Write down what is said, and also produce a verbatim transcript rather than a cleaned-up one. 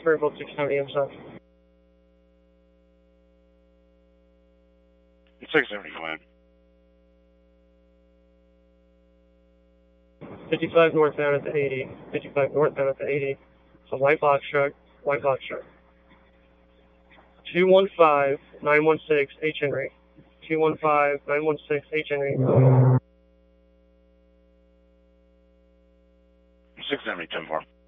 Springfield six seventy M seven. six seventy, go ahead. fifty-five northbound at the eighty. fifty-five northbound at the eighty. It's a white box truck. White box truck. two one five nine one six H Henry. two one five nine one six H Henry. six seventy, ten four.